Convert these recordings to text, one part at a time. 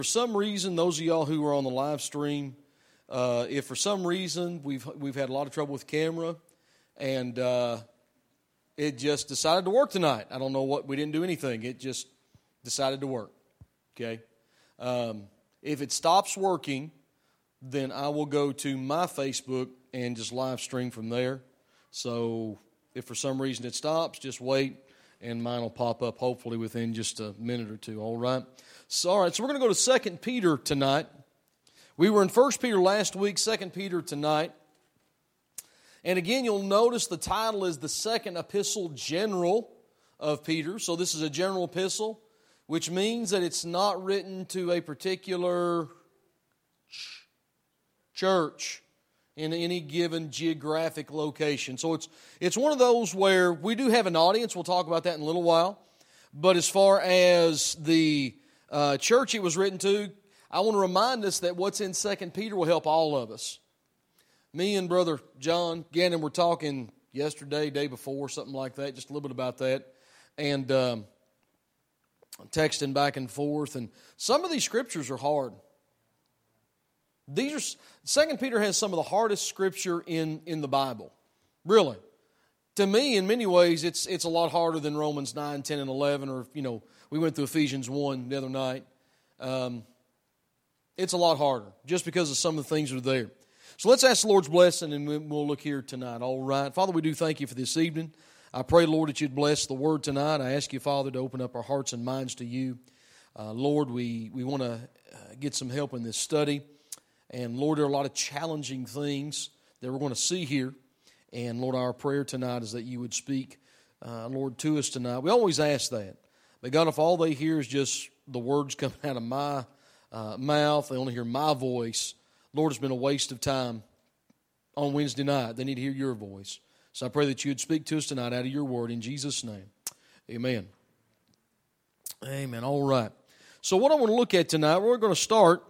For some reason, those of y'all who are on the live stream, if for some reason we've had a lot of trouble with camera, and it just decided to work tonight. I don't know what, we didn't do anything. It just decided to work, okay? If it stops working, then I will go to my Facebook and just live stream from there. So if for some reason it stops, just wait, and mine will pop up hopefully within just a minute or two, all right? So we're going to go to 2 Peter tonight. We were in 1 Peter last week, 2 Peter tonight. And again, you'll notice the title is the second epistle general of Peter. So this is a general epistle, which means that it's not written to a particular church in any given geographic location. So it's one of those where we do have an audience. We'll talk about that in a little while. But as far as the church it was written to, I want to remind us that what's in 2 Peter will help all of us. Me and Brother John Gannon were talking yesterday, day before, something like that, just a little bit about that, and texting back and forth. And some of these scriptures are hard. 2 Peter has some of the hardest scripture in the Bible, really. To me, in many ways, it's a lot harder than Romans 9, 10, and 11, or, we went through Ephesians 1 the other night. It's a lot harder, just because of some of the things that are there. So let's ask the Lord's blessing, and we'll look here tonight, all right? Father, we do thank you for this evening. I pray, Lord, that you'd bless the word tonight. I ask you, Father, to open up our hearts and minds to you. Lord, we want to get some help in this study. And, Lord, there are a lot of challenging things that we're going to see here. And, Lord, our prayer tonight is that you would speak, Lord, to us tonight. We always ask that. But, God, if all they hear is just the words coming out of my mouth, they only hear my voice, Lord, it's been a waste of time on Wednesday night. They need to hear your voice. So I pray that you would speak to us tonight out of your word in Jesus' name. Amen. Amen. All right. So what I want to look at tonight, we're going to start.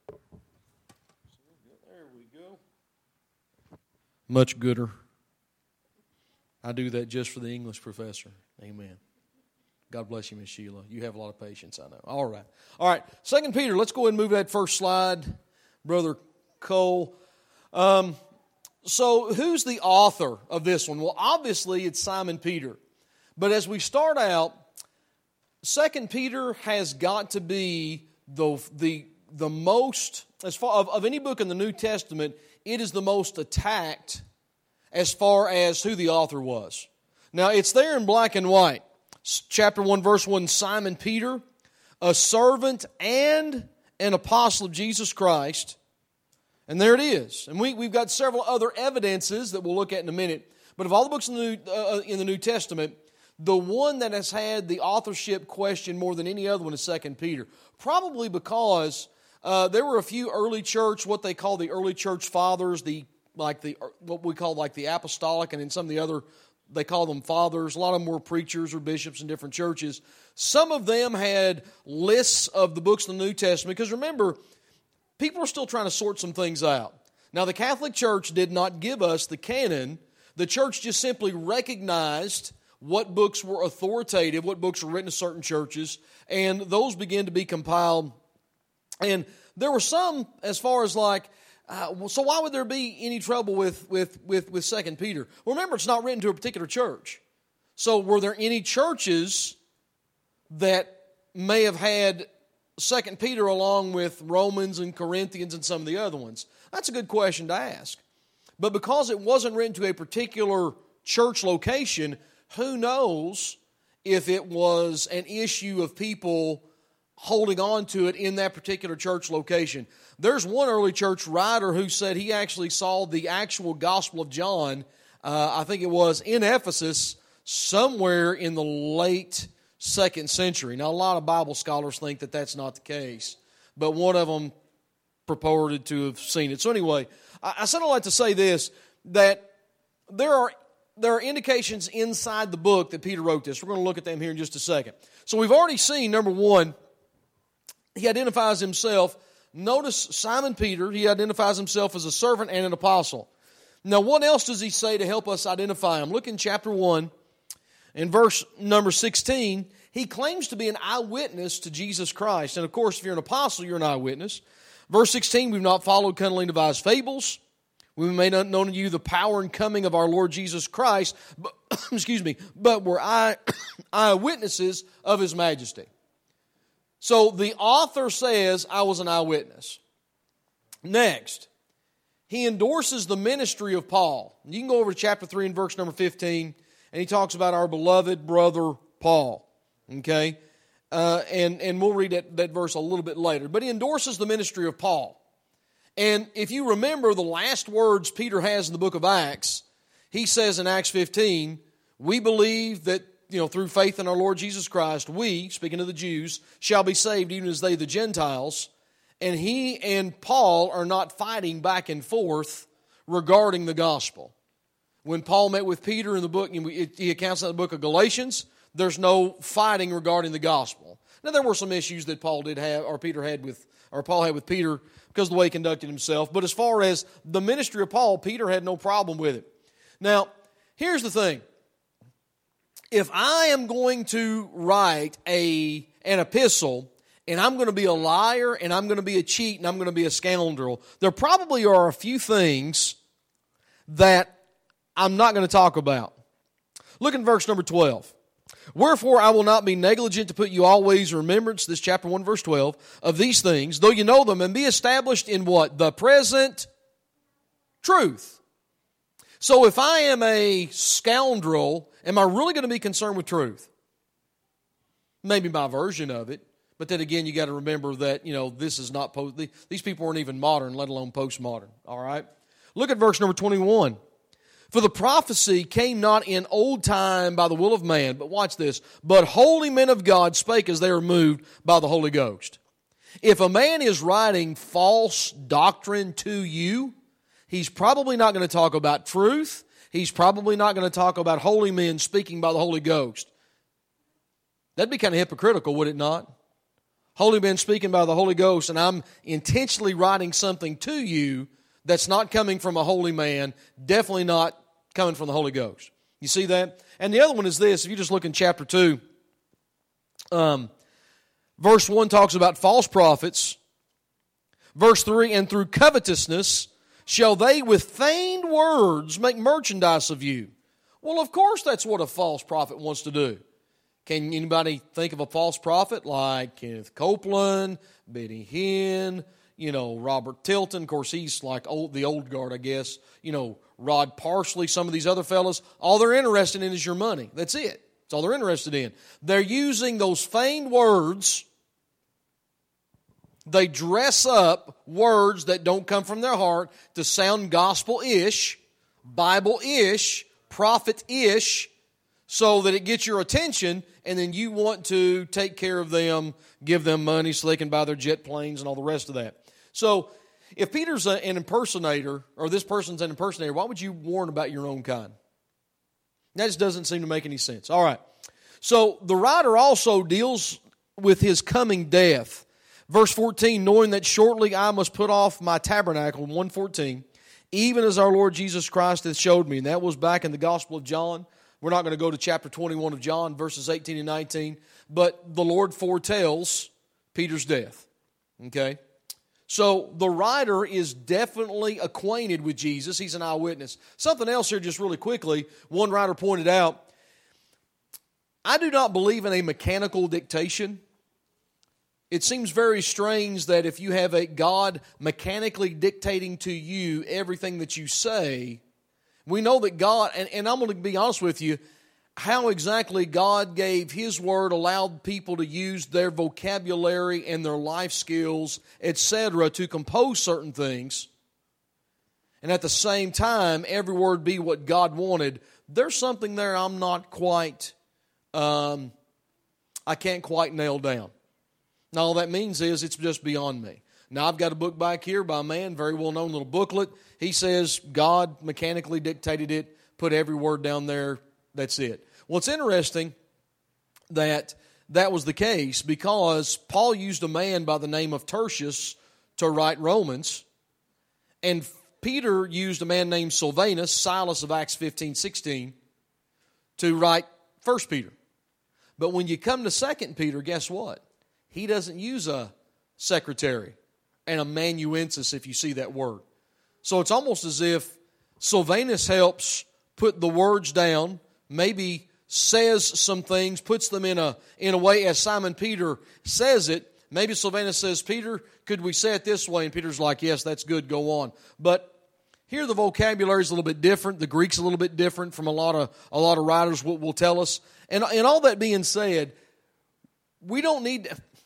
There we go. Much gooder. I do that just for the English professor. Amen. God bless you, Miss Sheila. You have a lot of patience, I know. All right. All right. 2 Peter, let's go ahead and move that first slide, Brother Cole. So who's the author of this one? Well, obviously it's Simon Peter. But as we start out, 2 Peter has got to be the most, as far of any book in the New Testament, it is the most attacked as far as who the author was. Now, it's there in black and white. Chapter 1, verse 1, Simon Peter, a servant and an apostle of Jesus Christ. And there it is. And we've got several other evidences that we'll look at in a minute. But of all the books in the New Testament, the one that has had the authorship question more than any other one is 2 Peter. Probably because there were a few early church, what they call the early church fathers, what we call like the apostolic, and in some of the other, they call them fathers. A lot of them were preachers or bishops in different churches. Some of them had lists of the books in the New Testament, because remember, people are still trying to sort some things out. Now, the Catholic Church did not give us the canon. The church just simply recognized what books were authoritative, what books were written to certain churches, and those began to be compiled. And there were some, as far as like, so why would there be any trouble with 2 Peter? Well, remember, it's not written to a particular church. So were there any churches that may have had 2 Peter along with Romans and Corinthians and some of the other ones? That's a good question to ask. But because it wasn't written to a particular church location, who knows if it was an issue of people holding on to it in that particular church location. There's one early church writer who said he actually saw the actual Gospel of John, I think it was in Ephesus, somewhere in the late 2nd century. Now, a lot of Bible scholars think that that's not the case, but one of them purported to have seen it. So anyway, I said I'd like to say this, that there are indications inside the book that Peter wrote this. We're going to look at them here in just a second. So we've already seen, number one, he identifies himself. Notice Simon Peter, he identifies himself as a servant and an apostle. Now, what else does he say to help us identify him? Look in chapter 1, in verse number 16. he claims to be an eyewitness to Jesus Christ. And of course, if you're an apostle, you're an eyewitness. Verse 16, we've not followed cunningly devised fables. We made known to you the power and coming of our Lord Jesus Christ, but, but were eyewitnesses of His majesty. So the author says, I was an eyewitness. Next, he endorses the ministry of Paul. You can go over to chapter 3 and verse number 15, and he talks about our beloved brother Paul. Okay? And we'll read that verse a little bit later. But he endorses the ministry of Paul. And if you remember the last words Peter has in the book of Acts, he says in Acts 15, we believe that, through faith in our Lord Jesus Christ, we, speaking of the Jews, shall be saved even as they the Gentiles. And he and Paul are not fighting back and forth regarding the gospel. When Paul met with Peter in the book, he accounts in the book of Galatians, there's no fighting regarding the gospel. Now there were some issues that Paul did have, or Paul had with Peter because of the way he conducted himself. But as far as the ministry of Paul, Peter had no problem with it. Now, here's the thing. If I am going to write an epistle, and I'm going to be a liar, and I'm going to be a cheat, and I'm going to be a scoundrel, there probably are a few things that I'm not going to talk about. Look in verse number 12. Wherefore I will not be negligent to put you always in remembrance, this chapter 1 verse 12, of these things, though you know them, and be established in what? The present truth. So if I am a scoundrel, am I really going to be concerned with truth? Maybe my version of it. But then again, you got to remember that, this is not, these people aren't even modern, let alone postmodern. All right? Look at verse number 21. For the prophecy came not in old time by the will of man, but watch this, but holy men of God spake as they were moved by the Holy Ghost. If a man is writing false doctrine to you, he's probably not going to talk about truth. He's probably not going to talk about holy men speaking by the Holy Ghost. That'd be kind of hypocritical, would it not? Holy men speaking by the Holy Ghost, and I'm intentionally writing something to you that's not coming from a holy man, definitely not coming from the Holy Ghost. You see that? And the other one is this. If you just look in chapter 2, verse 1 talks about false prophets. Verse 3, and through covetousness shall they with feigned words make merchandise of you. Well, of course that's what a false prophet wants to do. Can anybody think of a false prophet like Kenneth Copeland, Benny Hinn, Robert Tilton? Of course, he's like the old guard, I guess. Rod Parsley, some of these other fellas. All they're interested in is your money. That's it. That's all they're interested in. They're using those feigned words. They dress up words that don't come from their heart to sound gospel-ish, Bible-ish, prophet-ish, so that it gets your attention, and then you want to take care of them, give them money so they can buy their jet planes and all the rest of that. So, if Peter's an impersonator, or this person's an impersonator, why would you warn about your own kind? That just doesn't seem to make any sense. All right. So, the writer also deals with his coming death. Verse 14, knowing that shortly I must put off my tabernacle, 1:14, even as our Lord Jesus Christ hath showed me. And that was back in the Gospel of John. We're not going to go to chapter 21 of John, verses 18 and 19. But the Lord foretells Peter's death. Okay? So the writer is definitely acquainted with Jesus. He's an eyewitness. Something else here just really quickly. One writer pointed out, I do not believe in a mechanical dictation. It seems very strange that if you have a God mechanically dictating to you everything that you say, we know that God, and I'm going to be honest with you, how exactly God gave His Word, allowed people to use their vocabulary and their life skills, etc., to compose certain things, and at the same time, every word be what God wanted. There's something there I'm not quite, I can't quite nail down. Now, all that means is it's just beyond me. Now, I've got a book back here by a man, very well-known little booklet. He says God mechanically dictated it, put every word down there. That's it. Well, it's interesting that was the case because Paul used a man by the name of Tertius to write Romans, and Peter used a man named Silvanus, Silas of Acts 15:16, to write 1 Peter. But when you come to 2 Peter, guess what? He doesn't use a secretary and amanuensis, if you see that word. So it's almost as if Silvanus helps put the words down, maybe says some things, puts them in a way as Simon Peter says it. Maybe Silvanus says, Peter, could we say it this way? And Peter's like, yes, that's good, go on. But here the vocabulary is a little bit different. The Greek's a little bit different from a lot of writers will tell us. And all that being said, we don't need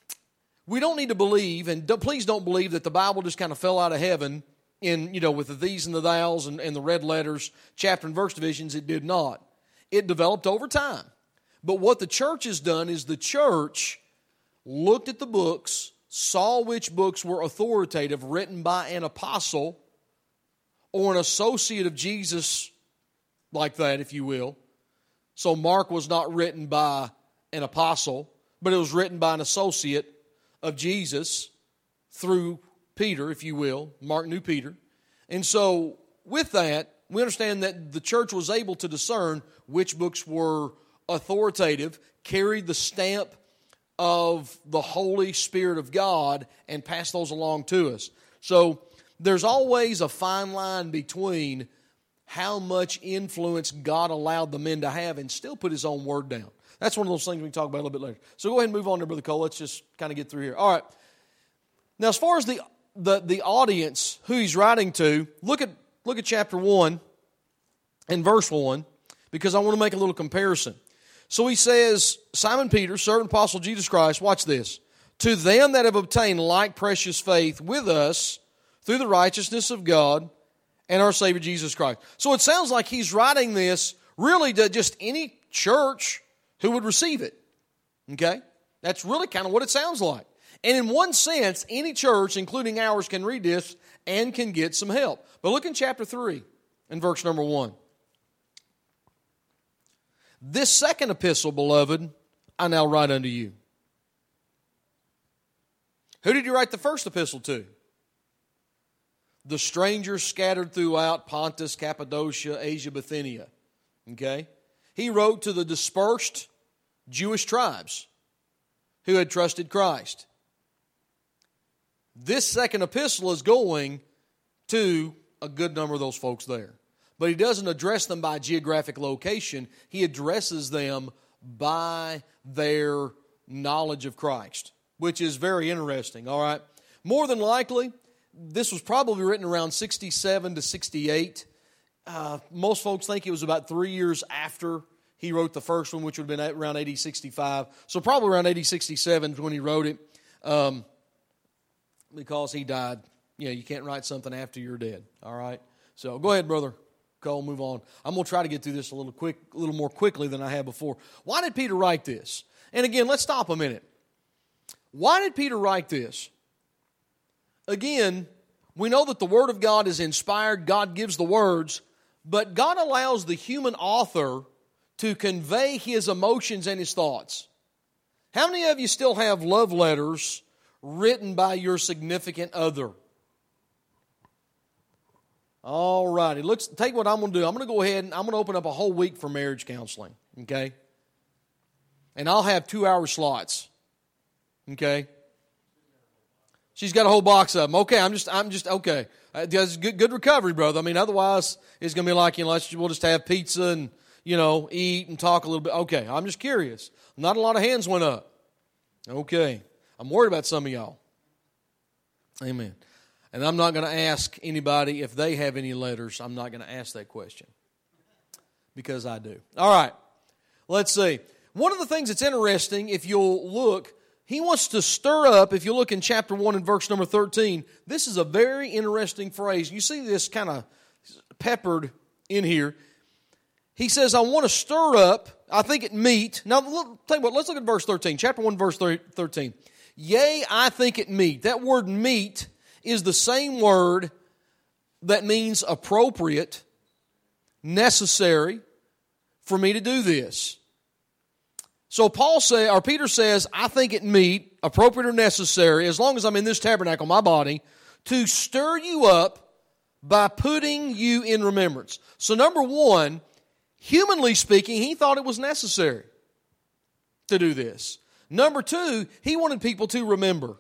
to believe, and please don't believe that the Bible just kind of fell out of heaven with the these and the thous and the red letters, chapter and verse divisions. It did not. It developed over time. But what the church has done is the church looked at the books, saw which books were authoritative, written by an apostle or an associate of Jesus, like that, if you will. So Mark was not written by an apostle, but it was written by an associate of Jesus through Peter, if you will. Mark knew Peter. And so with that, we understand that the church was able to discern which books were authoritative, carried the stamp of the Holy Spirit of God, and passed those along to us. So there's always a fine line between how much influence God allowed the men to have and still put His own word down. That's one of those things we can talk about a little bit later. So go ahead and move on there, Brother Cole. Let's just kind of get through here. All right. Now, as far as the audience, who he's writing to, look at chapter 1 and verse 1, because I want to make a little comparison. So he says, Simon Peter, servant apostle of Jesus Christ, watch this, to them that have obtained like precious faith with us through the righteousness of God and our Savior Jesus Christ. So it sounds like he's writing this really to just any church who would receive it. Okay? That's really kind of what it sounds like. And in one sense, any church, including ours, can read this and can get some help. But look in chapter 3 and verse number 1. This second epistle, beloved, I now write unto you. Who did he write the first epistle to? The strangers scattered throughout Pontus, Cappadocia, Asia, Bithynia. Okay? He wrote to the dispersed Jewish tribes who had trusted Christ. This second epistle is going to a good number of those folks there. But he doesn't address them by geographic location. He addresses them by their knowledge of Christ, which is very interesting, all right? More than likely, this was probably written around 67 to 68. Most folks think it was about 3 years after he wrote the first one, which would have been around AD 65. So probably around AD 67 when he wrote it, because he died. You can't write something after you're dead, all right? So go ahead, Brother Cole, move on. I'm going to try to get through this a little more quickly than I have before. Why did Peter write this? And again, let's stop a minute. Why did Peter write this? Again, we know that the Word of God is inspired. God gives the words, but God allows the human author to convey his emotions and his thoughts. How many of you still have love letters written by your significant other? All righty. Take what I'm going to do. I'm going to go ahead and I'm going to open up a whole week for marriage counseling. Okay? And I'll have 2-hour slots. Okay? She's got a whole box of them. Okay, I'm just okay. That's good recovery, brother. I mean, otherwise it's going to be like, we'll just have pizza and, eat and talk a little bit. Okay, I'm just curious. Not a lot of hands went up. Okay. I'm worried about some of y'all. Amen. And I'm not going to ask anybody if they have any letters. I'm not going to ask that question because I do. All right. Let's see. One of the things that's interesting, if you'll look, he wants to stir up, if you look in chapter 1 and verse number 13, this is a very interesting phrase. You see this kind of peppered in here. He says, I want to stir up, I think it meet. Now, tell you what, let's look at verse 13. Chapter 1, verse 13. Yea, I think it meet. That word meet is the same word that means appropriate, necessary for me to do this. So Peter says, I think it meet, appropriate or necessary, as long as I'm in this tabernacle, my body, to stir you up by putting you in remembrance. So number one, humanly speaking, he thought it was necessary. to do this. Number two, he wanted people to remember.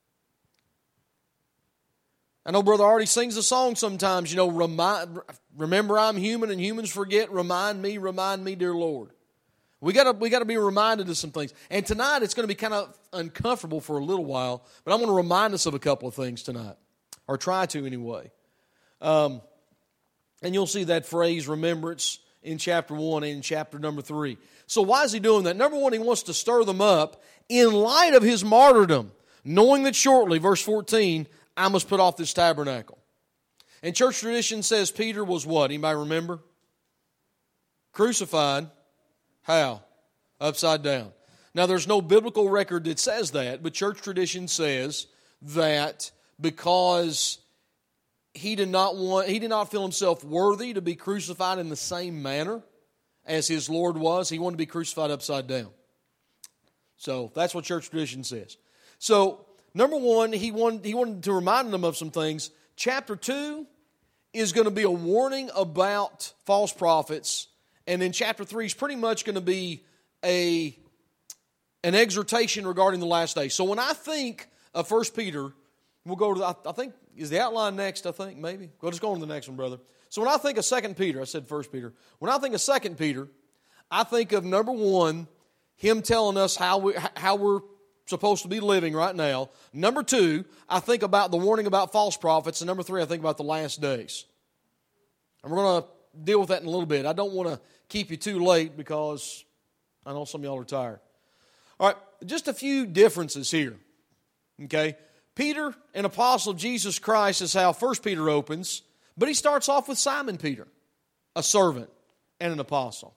I know Brother Artie sings a song sometimes, remember I'm human and humans forget, remind me, dear Lord. We got to be reminded of some things. And tonight it's going to be kind of uncomfortable for a little while, but I'm going to remind us of a couple of things tonight, or try to anyway. And you'll see that phrase, remembrance, in chapter 1 and in chapter number 3. So why is he doing that? Number one, he wants to stir them up in light of his martyrdom, knowing that shortly, verse 14, I must put off this tabernacle. And church tradition says Peter was what? Anybody remember? Crucified. How? Upside down. Now there's no biblical record that says that, but church tradition says that because he did not feel himself worthy to be crucified in the same manner as his Lord was, he wanted to be crucified upside down. So that's what church tradition says. So number one, he wanted to remind them of some things. Chapter 2 is going to be a warning about false prophets. And then chapter 3 is pretty much going to be an exhortation regarding the last days. So when I think of 1 Peter, we'll go to, I think, is the outline next, I think, maybe? We'll just go on to the next one, brother. So when I think of 2 Peter, I said 1 Peter. When I think of 2 Peter, I think of, number one, him telling us how we're supposed to be living right now. Number two, I think about the warning about false prophets. And number three, I think about the last days. And we're going to deal with that in a little bit. I don't want to keep you too late because I know some of y'all are tired. All right, just a few differences here. Okay? Peter, an apostle of Jesus Christ, is how 1 Peter opens, but he starts off with Simon Peter, a servant and an apostle.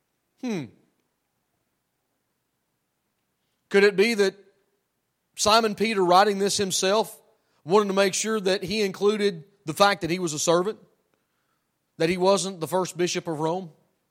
Could it be that Simon Peter, writing this himself, wanted to make sure that he included the fact that he was a servant? That he wasn't the first bishop of Rome?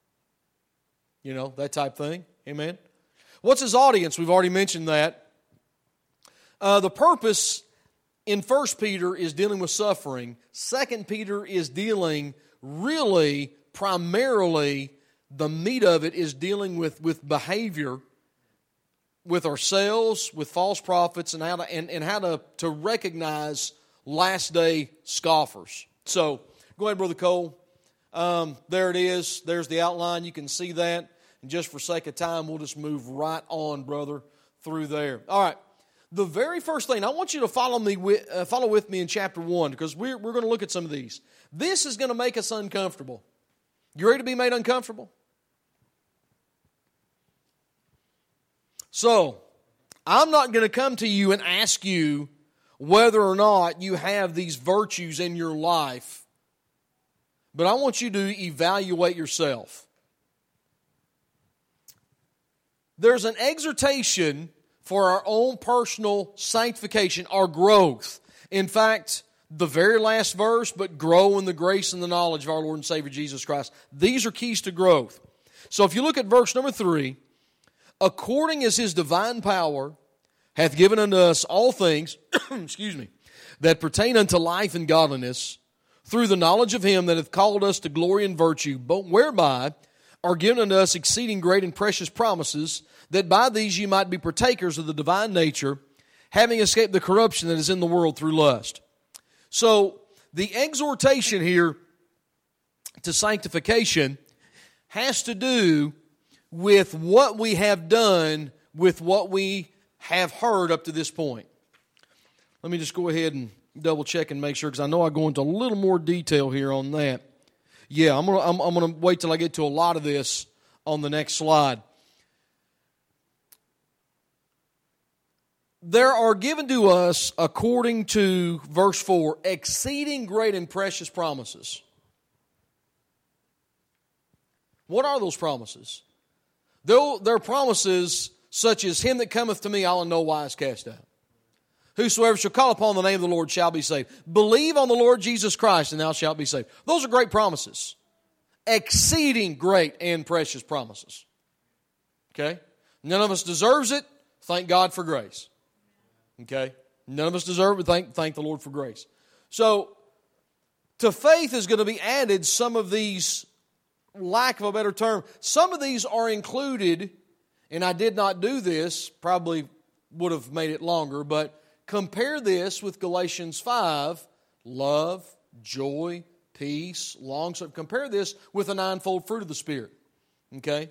That type thing. Amen? What's his audience? We've already mentioned that. The purpose in 1 Peter is dealing with suffering. 2 Peter is dealing really, primarily, the meat of it is dealing with behavior, with ourselves, with false prophets, and how to recognize last day scoffers. So, go ahead, Brother Cole. There it is. There's the outline. You can see that. And just for sake of time, we'll just move right on, brother, through there. All right. The very first thing, I want you to follow with me in chapter 1, because we're going to look at some of these. This is going to make us uncomfortable. You ready to be made uncomfortable? So, I'm not going to come to you and ask you whether or not you have these virtues in your life, but I want you to evaluate yourself. There's an exhortation for our own personal sanctification, our growth. In fact, the very last verse, but grow in the grace and the knowledge of our Lord and Savior Jesus Christ. These are keys to growth. So if you look at verse number 3, according as His divine power hath given unto us all things, that pertain unto life and godliness, through the knowledge of Him that hath called us to glory and virtue, whereby are given unto us exceeding great and precious promises, that by these ye might be partakers of the divine nature, having escaped the corruption that is in the world through lust. So, the exhortation here to sanctification has to do with what we have done with what we have heard up to this point. Let me just go ahead and double check and make sure, because I know I go into a little more detail here on that. Yeah, I'm gonna wait till I get to a lot of this on the next slide. There are given to us, according to verse 4, exceeding great and precious promises. What are those promises? They're promises such as, Him that cometh to me, I'll in no wise cast out. Whosoever shall call upon the name of the Lord shall be saved. Believe on the Lord Jesus Christ, and thou shalt be saved. Those are great promises. Exceeding great and precious promises. Okay? None of us deserves it. Thank God for grace. Okay? None of us deserve it. Thank the Lord for grace. So, to faith is going to be added some of these, lack of a better term, some of these are included and I did not do this, probably would have made it longer, but compare this with Galatians 5, love, joy, peace, long-suffering. Compare this with the ninefold fruit of the Spirit. Okay?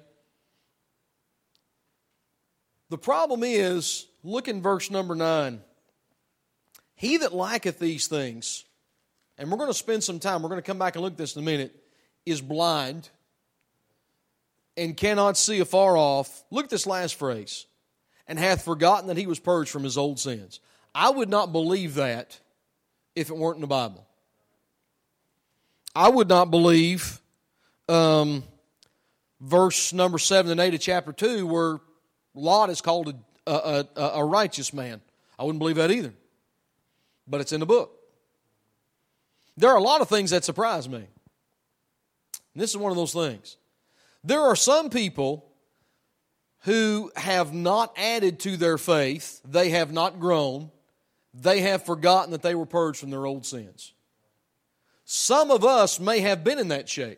The problem is, look in verse number 9. He that lacketh these things, and we're going to spend some time, we're going to come back and look at this in a minute, is blind and cannot see afar off. Look at this last phrase. And hath forgotten that he was purged from his old sins. I would not believe that if it weren't in the Bible. I would not believe verse number 7 and 8 of chapter 2 where Lot is called a righteous man. I wouldn't believe that either. But it's in the book. There are a lot of things that surprise me. And this is one of those things. There are some people who have not added to their faith. They have not grown. They have forgotten that they were purged from their old sins. Some of us may have been in that shape.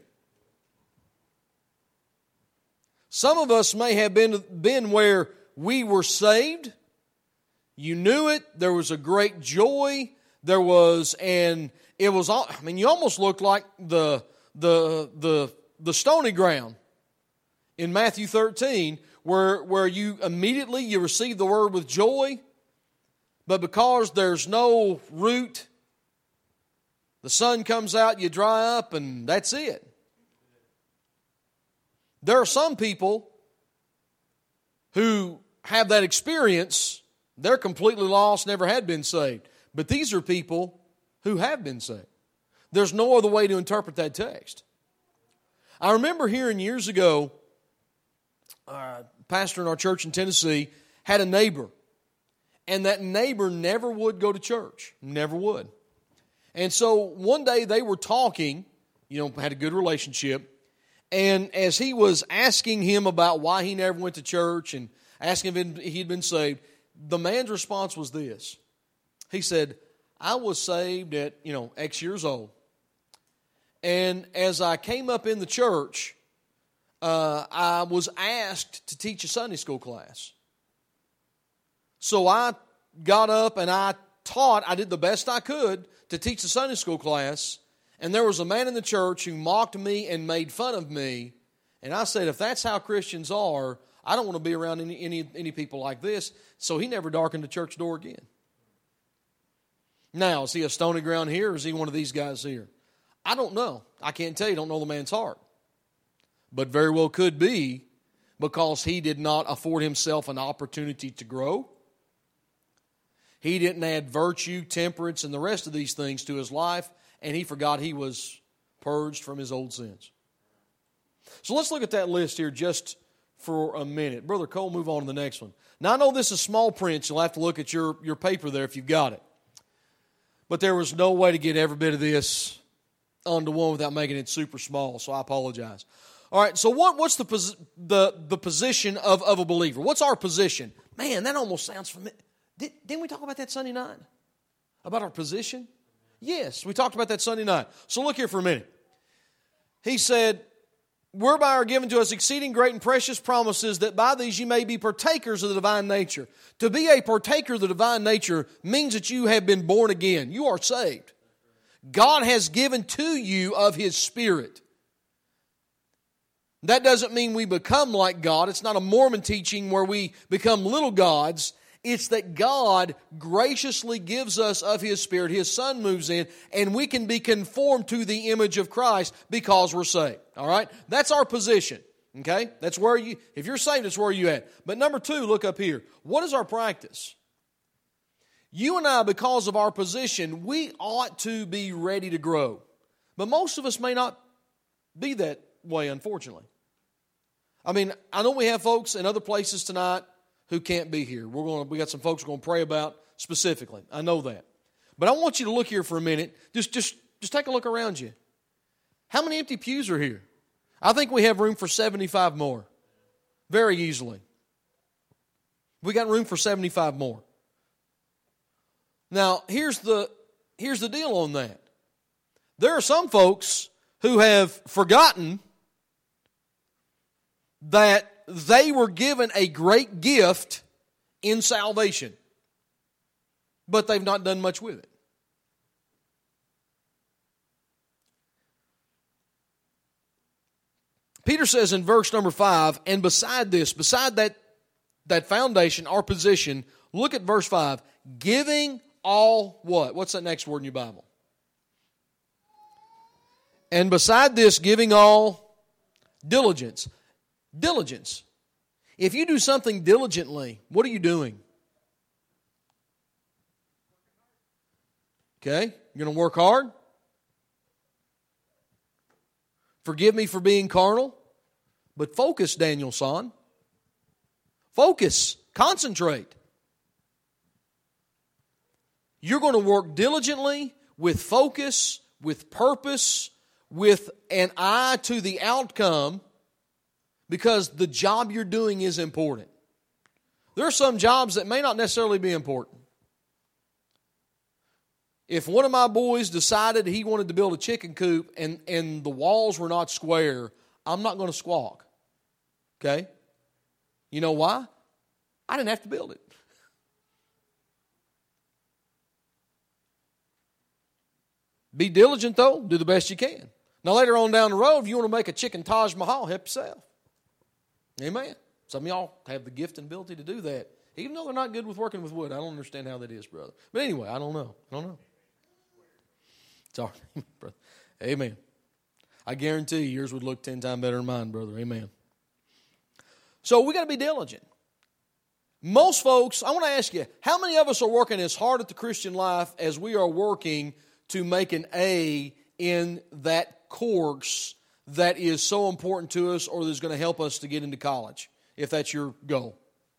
Some of us may have been where we were saved. You knew it. There was a great joy. There was, and it was, I mean, you almost looked like the stony ground in Matthew 13, where you immediately you receive the word with joy, but because there's no root, the sun comes out, you dry up, and that's it. There are some people who have that experience. They're completely lost, never had been saved. But these are people who have been saved. There's no other way to interpret that text. I remember hearing years ago, a pastor in our church in Tennessee had a neighbor. And that neighbor never would go to church. Never would. And so one day they were talking, had a good relationship. And as he was asking him about why he never went to church and asking if he'd been saved, the man's response was this. He said, I was saved at, X years old. And as I came up in the church, I was asked to teach a Sunday school class. So I got up and I did the best I could to teach the Sunday school class. And there was a man in the church who mocked me and made fun of me. And I said, if that's how Christians are, I don't want to be around any people like this. So he never darkened the church door again. Now, is he a stony ground here or is he one of these guys here? I don't know. I can't tell you. I don't know the man's heart. But very well could be because he did not afford himself an opportunity to grow. He didn't add virtue, temperance, and the rest of these things to his life, and he forgot he was purged from his old sins. So let's look at that list here just for a minute. Brother Cole, move on to the next one. Now, I know this is small print. You'll have to look at your paper there if you've got it. But there was no way to get every bit of this onto one without making it super small, so I apologize. All right, so what's the position of a believer? What's our position? Man, that almost sounds familiar. Didn't we talk about that Sunday night? About our position? Yes, we talked about that Sunday night. So look here for a minute. He said, whereby are given to us exceeding great and precious promises, that by these you may be partakers of the divine nature. To be a partaker of the divine nature means that you have been born again. You are saved. God has given to you of His Spirit. That doesn't mean we become like God. It's not a Mormon teaching where we become little gods. It's that God graciously gives us of His Spirit. His Son moves in, and we can be conformed to the image of Christ because we're saved. All right? That's our position. Okay? That's where if you're saved, that's where you at. But number 2, look up here. What is our practice? You and I, because of our position, we ought to be ready to grow. But most of us may not be that way, unfortunately. I mean, I know we have folks in other places tonight who can't be here. We got some folks we're going to pray about specifically. I know that. But I want you to look here for a minute. Just take a look around you. How many empty pews are here? I think we have room for 75 more. Very easily. We got room for 75 more. Now, here's the deal on that. There are some folks who have forgotten that they were given a great gift in salvation, but they've not done much with it. Peter says in verse number 5, and beside that foundation, our position, look at verse 5, giving all what? What's that next word in your Bible? And beside this, giving all diligence. Diligence. If you do something diligently, what are you doing? Okay, you're going to work hard. Forgive me for being carnal, but focus, Daniel son. Focus. Concentrate. You're going to work diligently, with focus, with purpose, with an eye to the outcome, because the job you're doing is important. There are some jobs that may not necessarily be important. If one of my boys decided he wanted to build a chicken coop and the walls were not square, I'm not going to squawk. Okay? You know why? I didn't have to build it. Be diligent though. Do the best you can. Now later on down the road, if you want to make a chicken Taj Mahal, help yourself. Amen. Some of y'all have the gift and ability to do that. Even though they're not good with working with wood. I don't understand how that is, brother. But anyway, I don't know. Sorry, brother. Amen. I guarantee you yours would look 10 times better than mine, brother. Amen. So we got to be diligent. Most folks, I want to ask you, how many of us are working as hard at the Christian life as we are working to make an A in that course that is so important to us or that's going to help us to get into college, if that's your goal?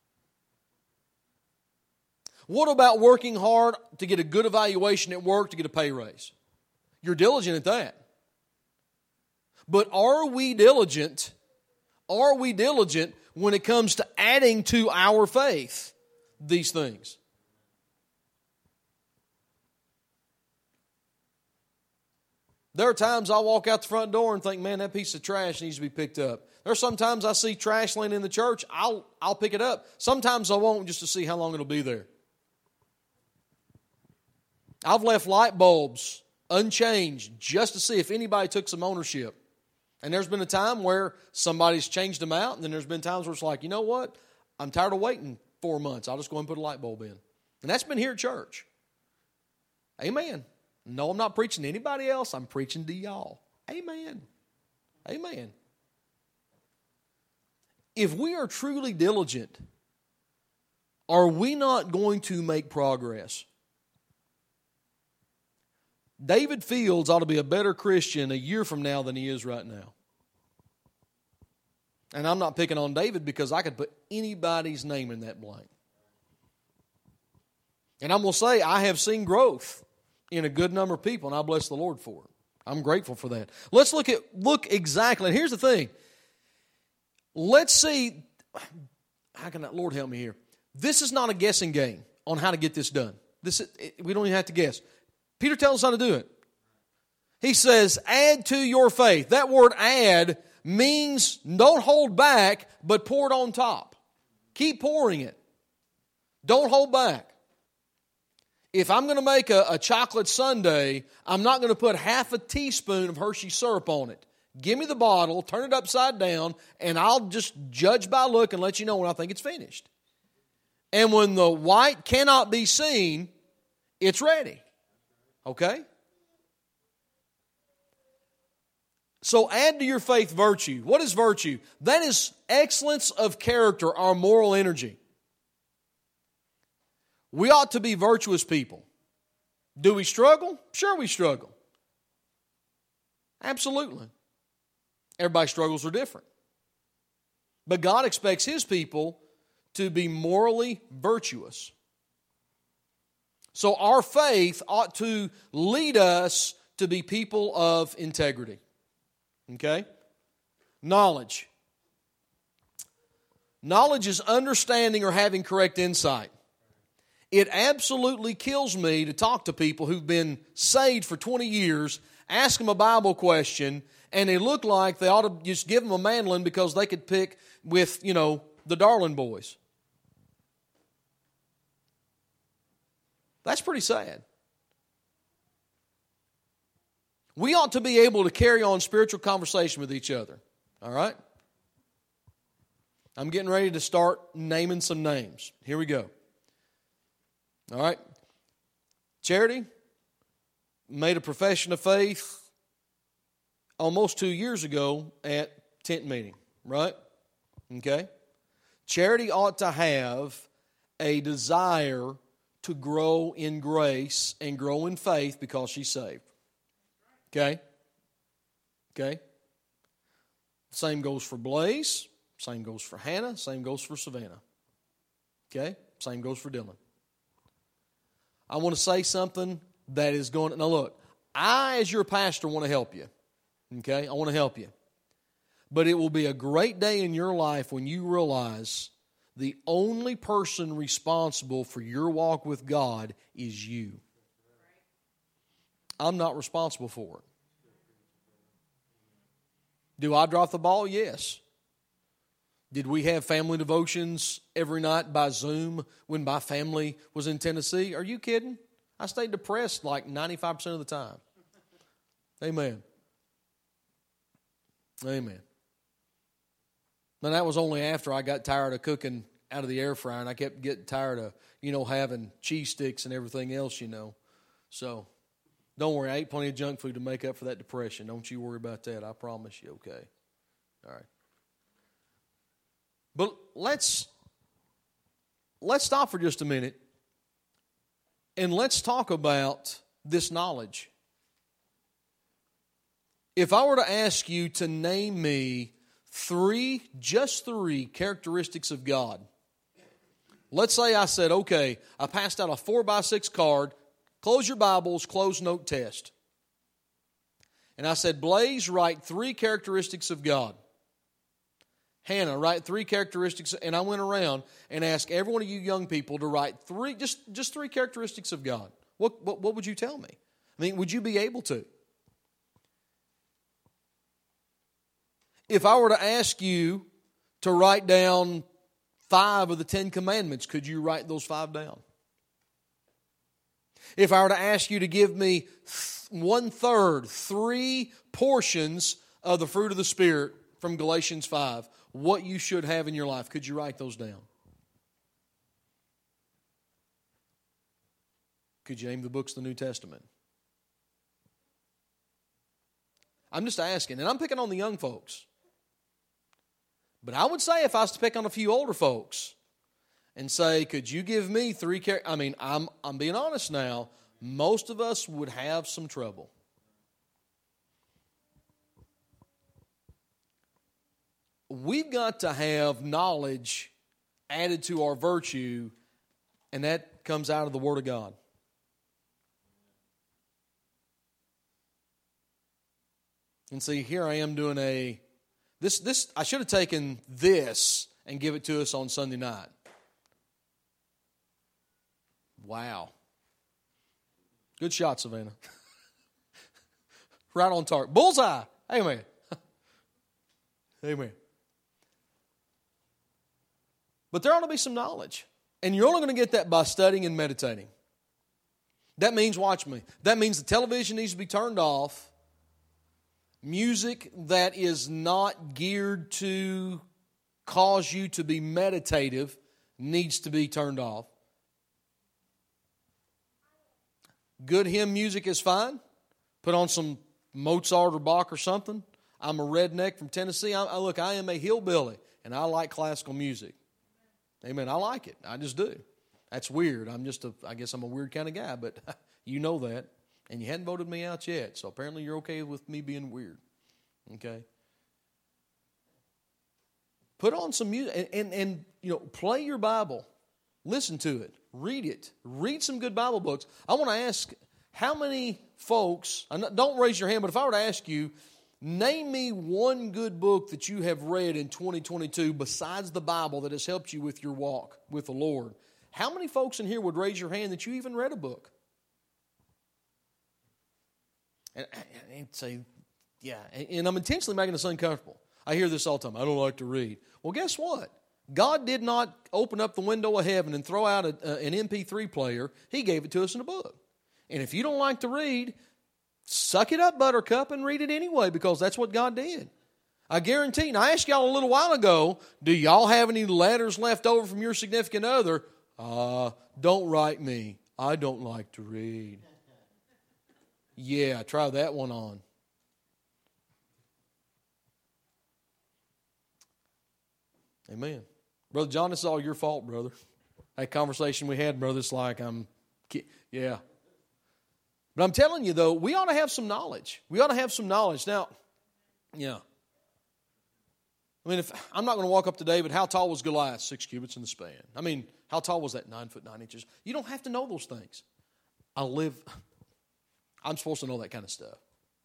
What about working hard to get a good evaluation at work to get a pay raise? You're diligent at that. But are we diligent? Are we diligent when it comes to adding to our faith these things? There are times I walk out the front door and think, man, that piece of trash needs to be picked up. There are sometimes I see trash laying in the church, I'll pick it up. Sometimes I won't, just to see how long it'll be there. I've left light bulbs unchanged just to see if anybody took some ownership. And there's been a time where somebody's changed them out, and then there's been times where it's like, you know what? I'm tired of waiting 4 months. I'll just go and put a light bulb in. And that's been here at church. Amen. No, I'm not preaching to anybody else. I'm preaching to y'all. Amen. Amen. If we are truly diligent, are we not going to make progress? David Fields ought to be a better Christian a year from now than he is right now. And I'm not picking on David because I could put anybody's name in that blank. And I'm going to say I have seen growth in a good number of people, and I bless the Lord for it. I'm grateful for that. Let's look exactly. And here's the thing. Let's see. How can that, Lord help me here? This is not a guessing game on how to get this done. We don't even have to guess. Peter tells us how to do it. He says, add to your faith. That word add means don't hold back, but pour it on top. Keep pouring it. Don't hold back. If I'm going to make a chocolate sundae, I'm not going to put half a teaspoon of Hershey syrup on it. Give me the bottle, turn it upside down, and I'll just judge by look and let you know when I think it's finished. And when the white cannot be seen, it's ready. Okay? So add to your faith virtue. What is virtue? That is excellence of character, our moral energy. We ought to be virtuous people. Do we struggle? Sure we struggle. Absolutely. Everybody's struggles are different. But God expects His people to be morally virtuous. So our faith ought to lead us to be people of integrity. Okay? Knowledge. Knowledge is understanding or having correct insight. It absolutely kills me to talk to people who've been saved for 20 years, ask them a Bible question, and they look like they ought to just give them a mandolin because they could pick with, the Darling Boys. That's pretty sad. We ought to be able to carry on spiritual conversation with each other. All right? I'm getting ready to start naming some names. Here we go. All right? Charity made a profession of faith almost 2 years ago at tent meeting, right? Okay? Charity ought to have a desire to grow in grace and grow in faith because she's saved. Okay? Okay? Same goes for Blaze. Same goes for Hannah. Same goes for Savannah. Okay? Same goes for Dylan. I want to say something that is going... Now look, I as your pastor want to help you. Okay? I want to help you. But it will be a great day in your life when you realize the only person responsible for your walk with God is you. I'm not responsible for it. Do I drop the ball? Yes. Did we have family devotions every night by Zoom when my family was in Tennessee? Are you kidding? I stayed depressed like 95% of the time. Amen. Amen. Now that was only after I got tired of cooking out of the air fryer, and I kept getting tired of, having cheese sticks and everything else, So, don't worry, I ate plenty of junk food to make up for that depression. Don't you worry about that. I promise you, okay? All right. But let's stop for just a minute and let's talk about this knowledge. If I were to ask you to name me just three characteristics of God. Let's say I said, okay, I passed out a 4x6 card, close your Bibles, close note test. And I said, Blaze, write 3 characteristics of God. Hannah, write 3 characteristics. And I went around and asked every one of you young people to write 3, just 3 characteristics of God. What would you tell me? I mean, would you be able to? If I were to ask you to write down 5 of the 10 commandments, could you write those 5 down? If I were to ask you to give me 1/3, 3 portions of the fruit of the Spirit from Galatians 5, what you should have in your life, could you write those down? Could you name the books of the New Testament? I'm just asking, and I'm picking on the young folks. But I would say if I was to pick on a few older folks and say, could you give me 3 I'm being honest now, most of us would have some trouble. We've got to have knowledge added to our virtue, and that comes out of the Word of God. And see, here I am doing this. I should have taken this and give it to us on Sunday night. Wow. Good shot, Savannah. Right on target. Bullseye. Amen. Amen. But there ought to be some knowledge. And you're only going to get that by studying and meditating. That means, watch me, that means the television needs to be turned off. Music that is not geared to cause you to be meditative needs to be turned off. Good hymn music is fine. Put on some Mozart or Bach or something. I'm a redneck from Tennessee. I am a hillbilly, and I like classical music. Amen. I like it. I just do. That's weird. I guess I'm a weird kind of guy, but you know that. And you hadn't voted me out yet, so apparently you're okay with me being weird. Okay? Put on some music and play your Bible. Listen to it. Read it. Read some good Bible books. I want to ask, how many folks, don't raise your hand, but if I were to ask you, name me one good book that you have read in 2022 besides the Bible that has helped you with your walk with the Lord. How many folks in here would raise your hand that you even read a book? And say, yeah, and I'm intentionally making this uncomfortable. I hear this all the time. I don't like to read. Well, guess what? God did not open up the window of heaven and throw out an MP3 player. He gave it to us in a book. And if you don't like to read, suck it up, Buttercup, and read it anyway, because that's what God did. I guarantee, and I asked y'all a little while ago, do y'all have any letters left over from your significant other? Don't write me. I don't like to read. Yeah, try that one on. Amen. Brother John, this is all your fault, brother. That conversation we had, brother, it's like yeah. But I'm telling you, though, we ought to have some knowledge. We ought to have some knowledge. Now, yeah. I mean, if I'm not going to walk up to David, how tall was Goliath? 6 cubits in the span. I mean, how tall was that? 9 foot 9 inches. You don't have to know those things. I'm supposed to know that kind of stuff.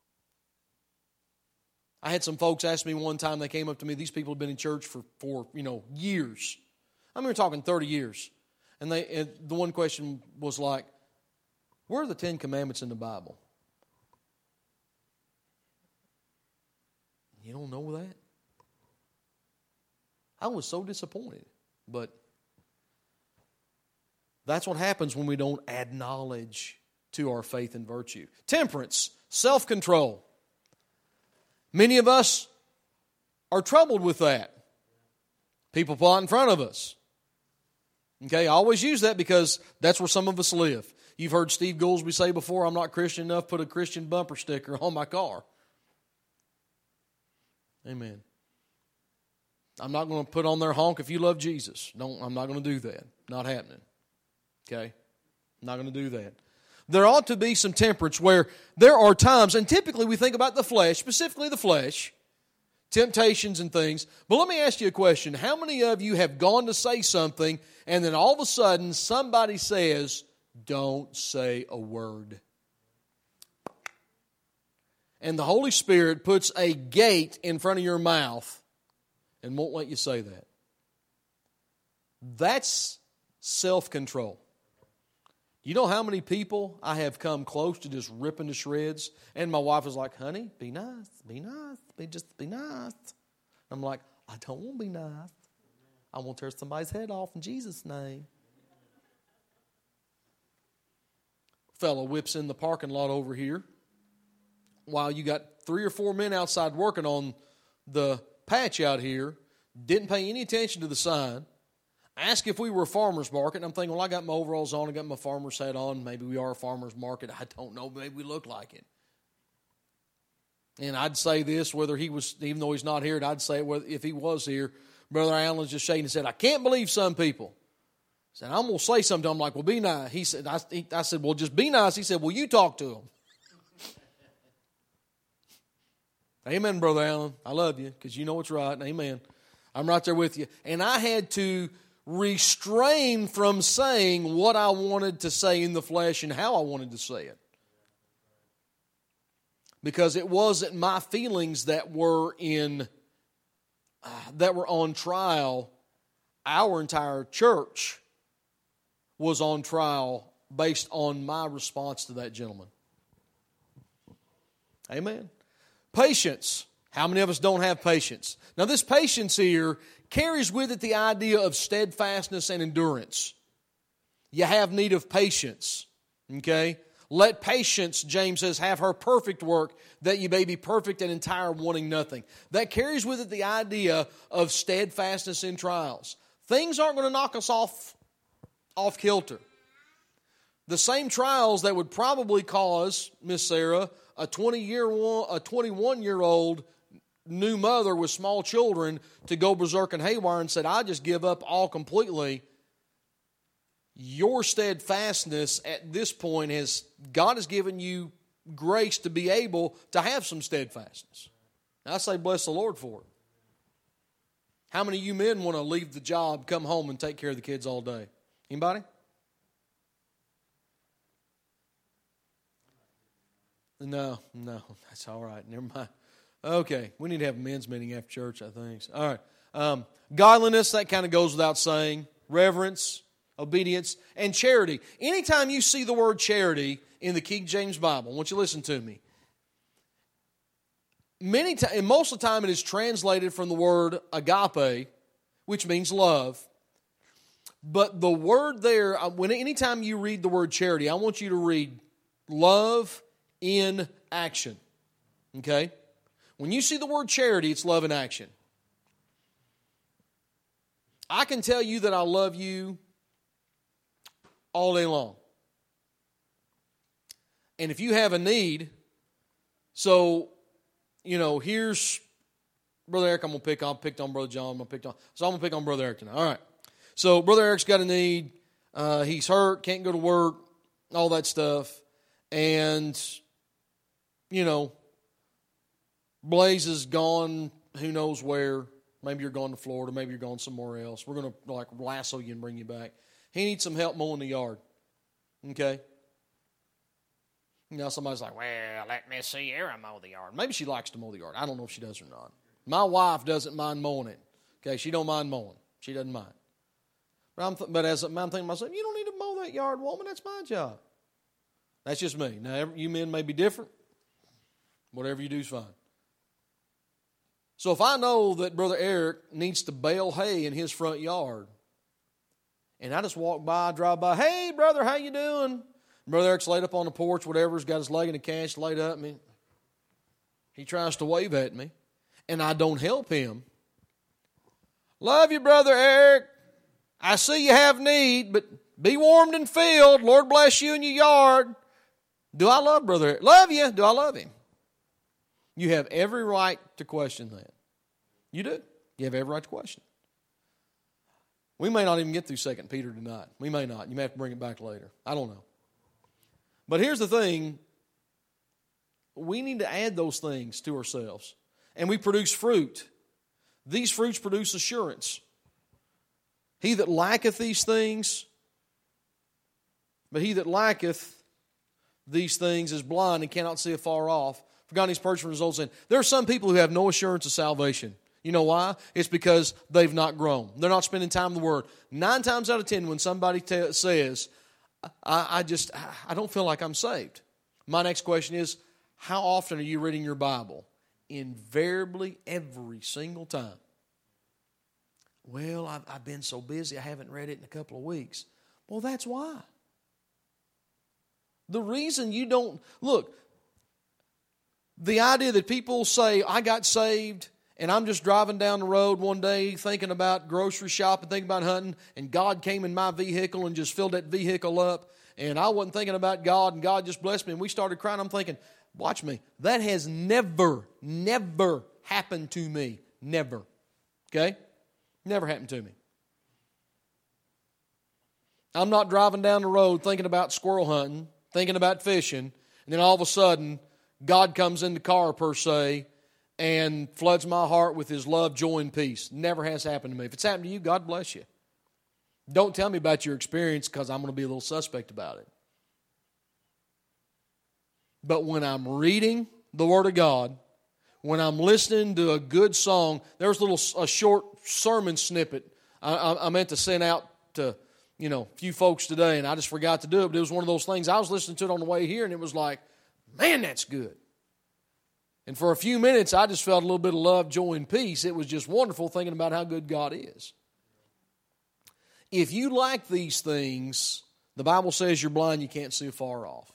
I had some folks ask me one time, they came up to me, these people have been in church for years. I mean, we're talking 30 years. And the one question was like, where are the 10 Commandments in the Bible? You don't know that? I was so disappointed. But that's what happens when we don't add knowledge to our faith and virtue. Temperance, self-control. Many of us are troubled with that. People pull out in front of us. Okay, I always use that because that's where some of us live. You've heard Steve Goolsby say before, I'm not Christian enough, put a Christian bumper sticker on my car. Amen. I'm not going to put on there, honk if you love Jesus. I'm not going to do that. Not happening. Okay? I'm not going to do that. There ought to be some temperance where there are times, and typically we think about the flesh, specifically the flesh, temptations and things. But let me ask you a question. How many of you have gone to say something and then all of a sudden somebody says, don't say a word? And the Holy Spirit puts a gate in front of your mouth and won't let you say that. That's self-control. You know how many people I have come close to just ripping to shreds? And my wife was like, honey, be nice, just be nice. I'm like, I don't want to be nice. I want to tear somebody's head off in Jesus' name. Fellow whips in the parking lot over here while you got 3 or 4 men outside working on the patch out here, didn't pay any attention to the sign. Asked if we were a farmer's market, and I'm thinking, well, I got my overalls on, I got my farmer's hat on, maybe we are a farmer's market, I don't know, maybe we look like it. And I'd say this, whether he was, even though he's not here, I'd say it if he was here. Brother Allen's just shaking and said, I can't believe some people. I said, I'm going to say something to him. I'm like, well, be nice. He said, I said, well, just be nice. He said, well, you talk to him. Amen, Brother Allen. I love you because you know what's right. Amen. I'm right there with you. And I had to restrain from saying what I wanted to say in the flesh and how I wanted to say it. Because it wasn't my feelings that were on trial. Our entire church was on trial based on my response to that gentleman. Amen. Patience. How many of us don't have patience? Now this patience here carries with it the idea of steadfastness and endurance. You have need of patience. Okay? Let patience, James says, have her perfect work, that you may be perfect and entire, wanting nothing. That carries with it the idea of steadfastness in trials. Things aren't going to knock us off kilter. The same trials that would probably cause, Miss Sarah, a 21-year-old new mother with small children to go berserk and haywire and said, I just give up all completely. Your steadfastness at this point God has given you grace to be able to have some steadfastness. And I say bless the Lord for it. How many of you men want to leave the job, come home, and take care of the kids all day? Anybody? No, that's all right. Never mind. Okay, we need to have a men's meeting after church, I think. All right. Godliness, that kind of goes without saying. Reverence. obedience, and charity. Anytime you see the word charity in the King James Bible, I want you to listen to me. And most of the time it is translated from the word agape, which means love. But the word there, anytime you read the word charity, I want you to read love in action. Okay? When you see the word charity, it's love in action. I can tell you that I love you all day long. And if you have a need, so, here's Brother Eric, I picked on Brother John, so I'm going to pick on Brother Eric tonight. All right. So Brother Eric's got a need. He's hurt, can't go to work, all that stuff. And, Blaze is gone who knows where. Maybe you're going to Florida. Maybe you're going somewhere else. We're going to lasso you and bring you back. He needs some help mowing the yard. Okay? Somebody's like, well, let me see her mow the yard. Maybe she likes to mow the yard. I don't know if she does or not. My wife doesn't mind mowing it. Okay? She don't mind mowing. She doesn't mind. But as I'm thinking to myself, you don't need to mow that yard, woman. That's my job. That's just me. Now, you men may be different. Whatever you do is fine. So if I know that Brother Eric needs to bale hay in his front yard, and I just drive by, hey, brother, how you doing? Brother Eric's laid up on the porch, whatever, he's got his leg in the cast laid up. He tries to wave at me, and I don't help him. Love you, Brother Eric. I see you have need, but be warmed and filled. Lord bless you in your yard. Do I love Brother Eric? Love you. Do I love him? You have every right to question that. You do. You have every right to question. We may not even get through 2 Peter tonight. We may not. You may have to bring it back later. I don't know. But here's the thing. We need to add those things to ourselves. And we produce fruit. These fruits produce assurance. He that lacketh these things, but he that lacketh these things is blind and cannot see afar off. Forgotten his purged from his old sin. There are some people who have no assurance of salvation. You know why? It's because they've not grown. They're not spending time in the Word. 9 times out of 10, when somebody says, I don't feel like I'm saved. My next question is, how often are you reading your Bible? Invariably, every single time. Well, I've been so busy, I haven't read it in a couple of weeks. Well, that's why. The reason you don't, look, the idea that people say, I got saved, and I'm just driving down the road one day thinking about grocery shopping, thinking about hunting, and God came in my vehicle and just filled that vehicle up, and I wasn't thinking about God, and God just blessed me, and we started crying. I'm thinking, watch me. That has never happened to me. Never. Okay? Never happened to me. I'm not driving down the road thinking about squirrel hunting, thinking about fishing, and then all of a sudden, God comes in the car, per se, and floods my heart with His love, joy, and peace. Never has happened to me. If it's happened to you, God bless you. Don't tell me about your experience, because I'm going to be a little suspect about it. But when I'm reading the Word of God, when I'm listening to a good song, there's a short sermon snippet I meant to send out to a few folks today, and I just forgot to do it. But it was one of those things. I was listening to it on the way here, and it was like, man, that's good. And for a few minutes, I just felt a little bit of love, joy, and peace. It was just wonderful thinking about how good God is. If you lack these things, the Bible says you're blind, you can't see afar off.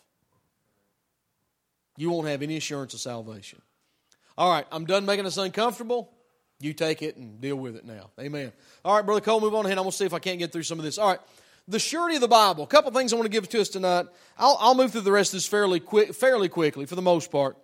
You won't have any assurance of salvation. All right, I'm done making us uncomfortable. You take it and deal with it now. Amen. All right, Brother Cole, move on ahead. I'm going to see if I can't get through some of this. All right, the surety of the Bible. A couple things I want to give to us tonight. I'll move through the rest of this fairly quickly for the most part.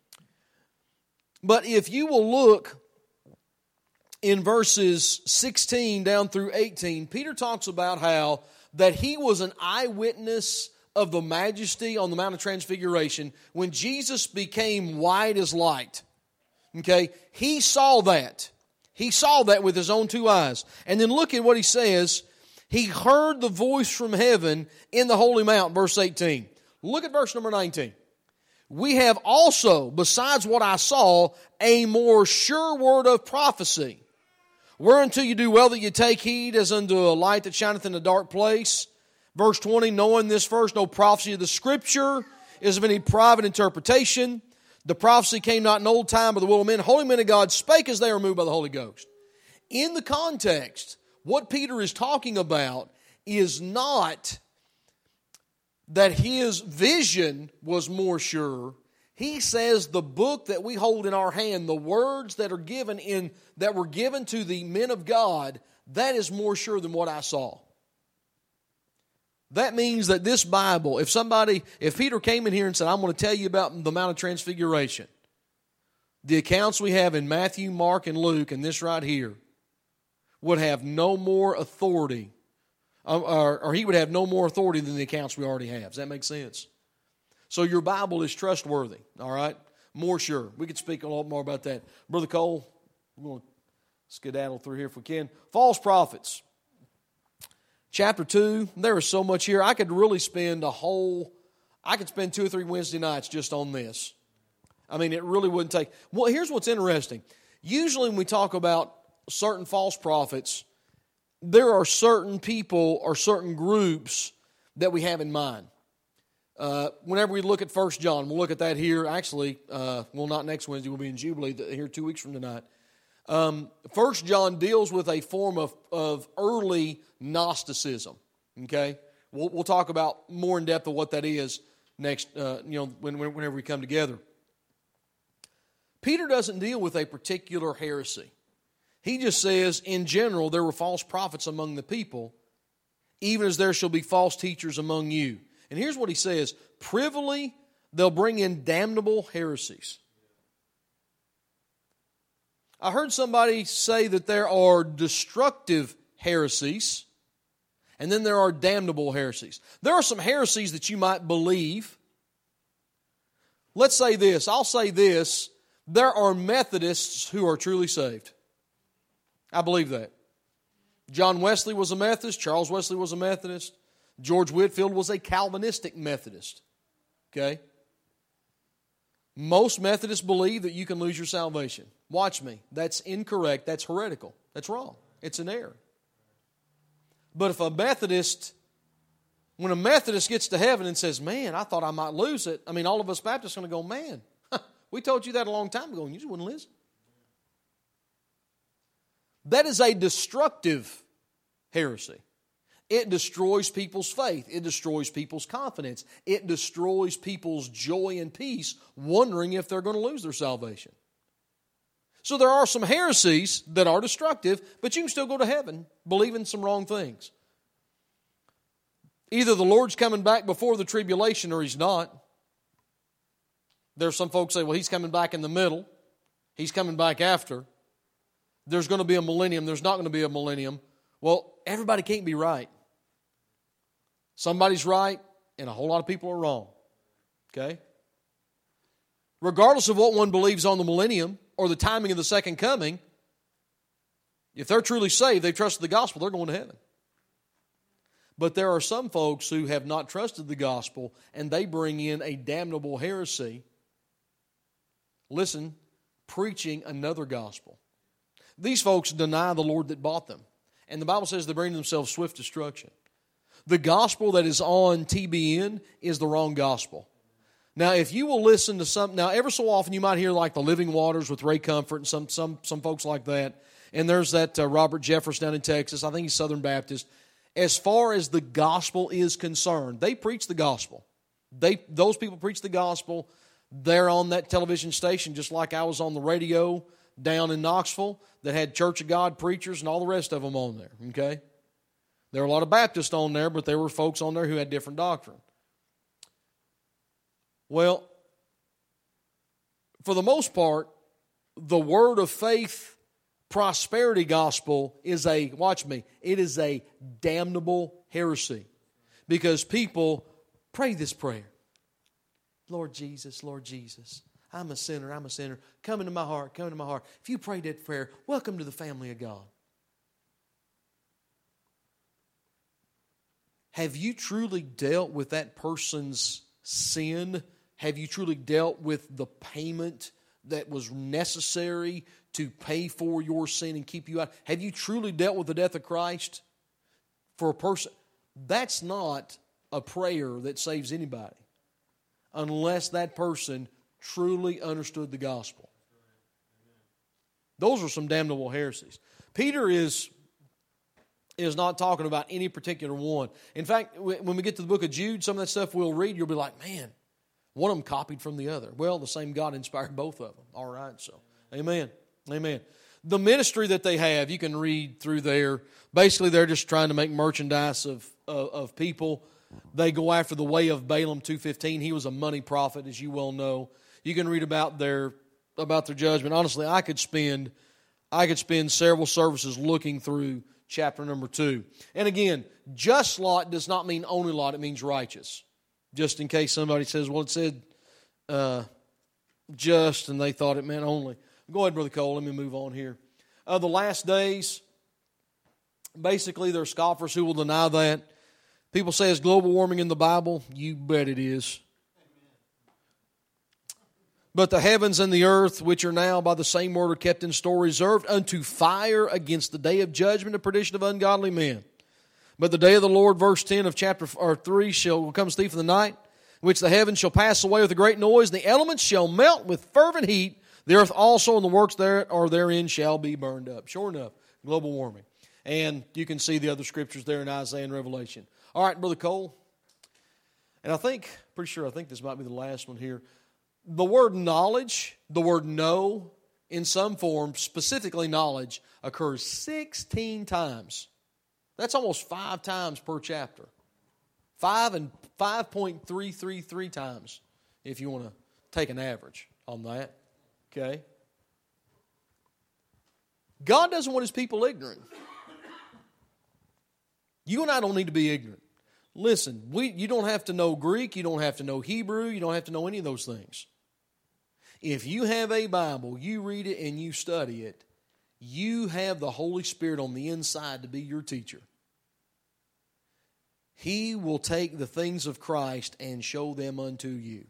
But if you will look in verses 16 down through 18, Peter talks about how that he was an eyewitness of the majesty on the Mount of Transfiguration when Jesus became white as light. Okay, he saw that. He saw that with his own 2 eyes. And then look at what he says. He heard the voice from heaven in the holy mount, verse 18. Look at verse number 19. We have also, besides what I saw, a more sure word of prophecy, Whereunto you do well that you take heed as unto a light that shineth in a dark place. Verse 20, knowing this first, no prophecy of the Scripture is of any private interpretation. The prophecy came not in old time by the will of men. Holy men of God spake as they were moved by the Holy Ghost. In the context, what Peter is talking about is not that his vision was more sure. He says the book that we hold in our hand, the words that were given to the men of God, that is more sure than what I saw. That means that this Bible, if Peter came in here and said, I'm going to tell you about the Mount of Transfiguration, the accounts we have in Matthew, Mark, and Luke, and this right here, would have no more authority, or he would have no more authority than the accounts we already have. Does that make sense? So your Bible is trustworthy, all right? More sure. We could speak a lot more about that. Brother Cole, we're going to skedaddle through here if we can. False prophets. Chapter 2, there is so much here. I could really spend 2 or 3 Wednesday nights just on this. I mean, it really wouldn't take. Well, here's what's interesting. Usually when we talk about certain false prophets, there are certain people or certain groups that we have in mind. Whenever we look at 1 John, we'll look at that here. Actually, not next Wednesday. We'll be in Jubilee here 2 weeks from tonight. 1 John deals with a form of early Gnosticism. Okay, we'll talk about more in depth of what that is next. Whenever we come together. Peter doesn't deal with a particular heresy. He just says, in general, there were false prophets among the people, even as there shall be false teachers among you. And here's what he says: privily they'll bring in damnable heresies. I heard somebody say that there are destructive heresies, and then there are damnable heresies. There are some heresies that you might believe. Let's say this. I'll say this. There are Methodists who are truly saved. I believe that. John Wesley was a Methodist. Charles Wesley was a Methodist. George Whitefield was a Calvinistic Methodist. Okay? Most Methodists believe that you can lose your salvation. Watch me. That's incorrect. That's heretical. That's wrong. It's an error. But if when a Methodist gets to heaven and says, man, I thought I might lose it, all of us Baptists are going to go, man, we told you that a long time ago and you just wouldn't listen. That is a destructive heresy. It destroys people's faith. It destroys people's confidence. It destroys people's joy and peace, wondering if they're going to lose their salvation. So there are some heresies that are destructive, but you can still go to heaven believing some wrong things. Either the Lord's coming back before the tribulation or He's not. There's some folks say, well, He's coming back in the middle. He's coming back after. There's going to be a millennium. There's not going to be a millennium. Well, everybody can't be right. Somebody's right, and a whole lot of people are wrong. Okay? Regardless of what one believes on the millennium or the timing of the second coming, if they're truly saved, they've trusted the gospel, they're going to heaven. But there are some folks who have not trusted the gospel, and they bring in a damnable heresy. Listen, preaching another gospel. These folks deny the Lord that bought them. And the Bible says they bring themselves swift destruction. The gospel that is on TBN is the wrong gospel. Now, if you will listen to some... Now, ever so often you might hear like the Living Waters with Ray Comfort and some folks like that. And there's that Robert Jeffress down in Texas. I think he's Southern Baptist. As far as the gospel is concerned, they preach the gospel. Those people preach the gospel. They're on that television station just like I was on the radio down in Knoxville that had Church of God preachers and all the rest of them on there, okay? There were a lot of Baptists on there, but there were folks on there who had different doctrine. Well, for the most part, the word of faith prosperity gospel is it is a damnable heresy. Because people pray this prayer. Lord Jesus, I'm a sinner. Come into my heart. If you prayed that prayer, welcome to the family of God. Have you truly dealt with that person's sin? Have you truly dealt with the payment that was necessary to pay for your sin and keep you out? Have you truly dealt with the death of Christ for a person? That's not a prayer that saves anybody unless that person truly understood the gospel. Those are some damnable heresies. Peter is not talking about any particular one. In fact, when we get to the book of Jude, some of that stuff we'll read, you'll be like, man, one of them copied from the other. Well, the same God inspired both of them. All right, so amen. Amen. The ministry that they have, you can read through there. Basically, they're just trying to make merchandise of people. They go after the way of Balaam 2:15. He was a money prophet, as you well know. You can read about their judgment. Honestly, I could spend several services looking through chapter number 2. And again, just lot does not mean only lot, it means righteous. Just in case somebody says, well, it said just, and they thought it meant only. Go ahead, Brother Cole, let me move on here. The last days, basically there are scoffers who will deny that. People say, is global warming in the Bible? You bet it is. But the heavens and the earth, which are now by the same word are kept in store, reserved unto fire against the day of judgment and perdition of ungodly men. But the day of the Lord, verse 10 of chapter 3, will come as thief in the night, in which the heavens shall pass away with a great noise, and the elements shall melt with fervent heat. The earth also and the works therein shall be burned up. Sure enough, global warming. And you can see the other scriptures there in Isaiah and Revelation. All right, Brother Cole. And I think this might be the last one here. The word knowledge, the word know, in some form, specifically knowledge, occurs 16 times. That's almost 5 times per chapter. 5.333 times, if you want to take an average on that. Okay? God doesn't want His people ignorant. You and I don't need to be ignorant. Listen, you don't have to know Greek, you don't have to know Hebrew, you don't have to know any of those things. If you have a Bible, you read it and you study it, you have the Holy Spirit on the inside to be your teacher. He will take the things of Christ and show them unto you.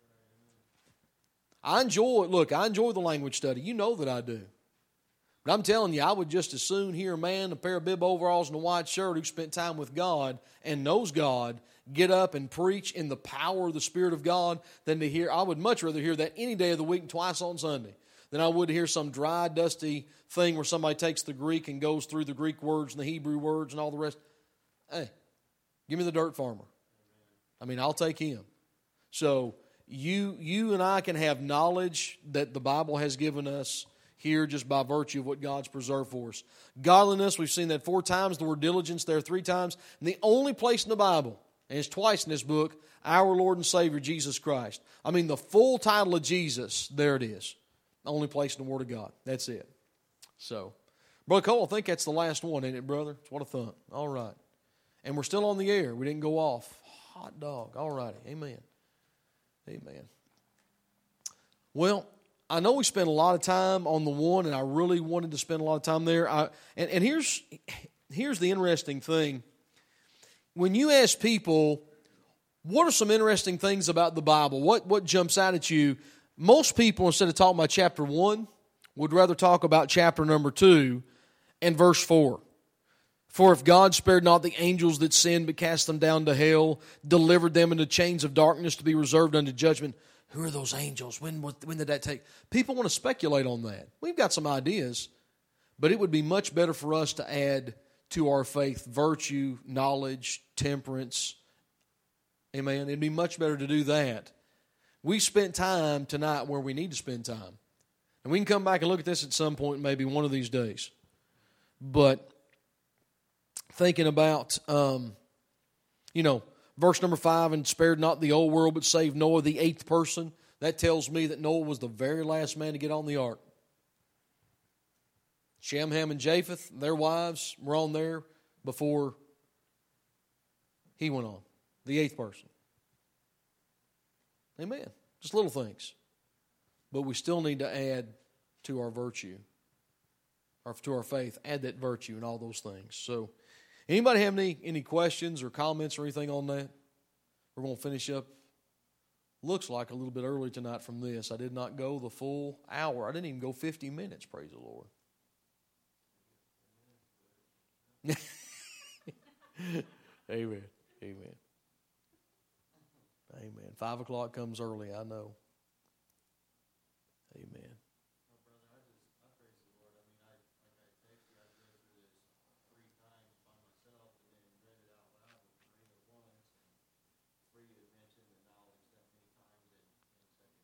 I enjoy the language study. You know that I do. But I'm telling you, I would just as soon hear a man in a pair of bib overalls and a white shirt who spent time with God and knows God get up and preach in the power of the Spirit of God than to hear. I would much rather hear that any day of the week and twice on Sunday than I would hear some dry, dusty thing where somebody takes the Greek and goes through the Greek words and the Hebrew words and all the rest. Hey, give me the dirt farmer. I mean, I'll take him. So you and I can have knowledge that the Bible has given us here just by virtue of what God's preserved for us. Godliness, we've seen that 4 times. The word diligence there 3 times. And the only place in the Bible, and it's twice in this book, our Lord and Savior, Jesus Christ. I mean, the full title of Jesus, there it is. The only place in the Word of God. That's it. So, Brother Cole, I think that's the last one, ain't it, brother? What a thump. All right. And we're still on the air. We didn't go off. Hot dog. All righty. Amen. Amen. Well, I know we spent a lot of time on the one, and I really wanted to spend a lot of time there. And here's the interesting thing. When you ask people, what are some interesting things about the Bible? What jumps out at you? Most people, instead of talking about chapter 1, would rather talk about chapter number 2 and verse 4. For if God spared not the angels that sinned, but cast them down to hell, delivered them into chains of darkness to be reserved unto judgment. Who are those angels? When did that take? People want to speculate on that. We've got some ideas, but it would be much better for us to add to our faith virtue, knowledge, temperance. Amen. It'd be much better to do that. We spent time tonight where we need to spend time. And we can come back and look at this at some point, maybe one of these days. But thinking about, verse number 5, and spared not the old world, but saved Noah, the 8th person. That tells me that Noah was the very last man to get on the ark. Shem, Ham, and Japheth, their wives, were on there before he went on. The 8th person. Amen. Just little things. But we still need to add to our virtue, or to our faith, add that virtue and all those things. So, anybody have any questions or comments or anything on that? We're going to finish up looks like a little bit early tonight from this. I did not go the full hour. I didn't even go 50 minutes, praise the Lord. Amen. Amen. Amen. 5 o'clock comes early, I know. Amen.